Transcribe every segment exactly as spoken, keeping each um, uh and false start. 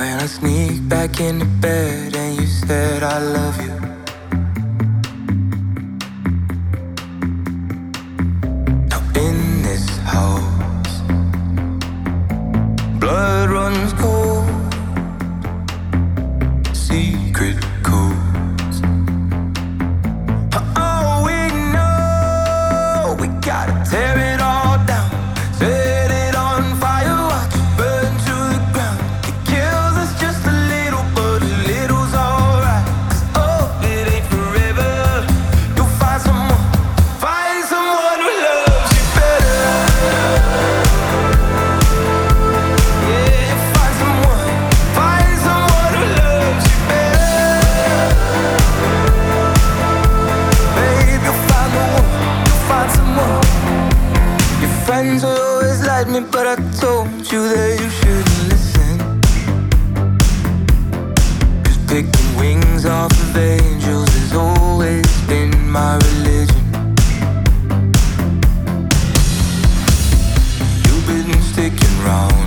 When I sneak back into bed and you said I love you. Now in this house, blood runs cold, secret codes. Oh, we know we gotta tear it all down, set it on fire, watch it burn to the ground. It kills us just a little, but a little's alright. 'Cause oh, it ain't forever. You'll find someone, find someone who loves you better. Yeah, find someone, find someone who loves you better. Babe, you'll find the one, you'll find someone. Your friends will always like me, but I told you that you shouldn't listen. 'Cause picking wings off of angels has always been my religion. You've been sticking round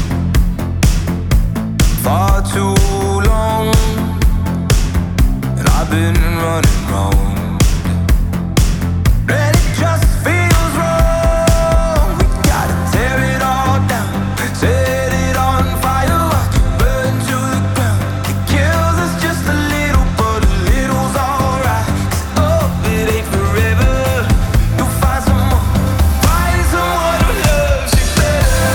far too long, and I've been running round. And it just feels wrong. We gotta tear it all down, set it on fire, watch it burn to the ground. It kills us just a little, but a little's alright. 'Cause oh, it ain't forever. You'll find someone, find someone who loves you better.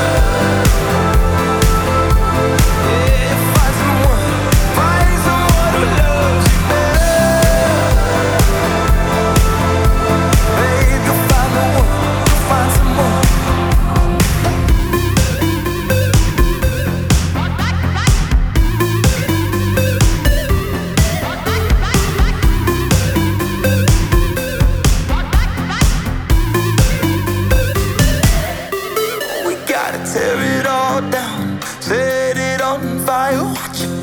Yeah, find someone, find someone who loves you better. Babe, you'll find the one, you'll find someone. We gotta tear it all down, set it on fire, watch it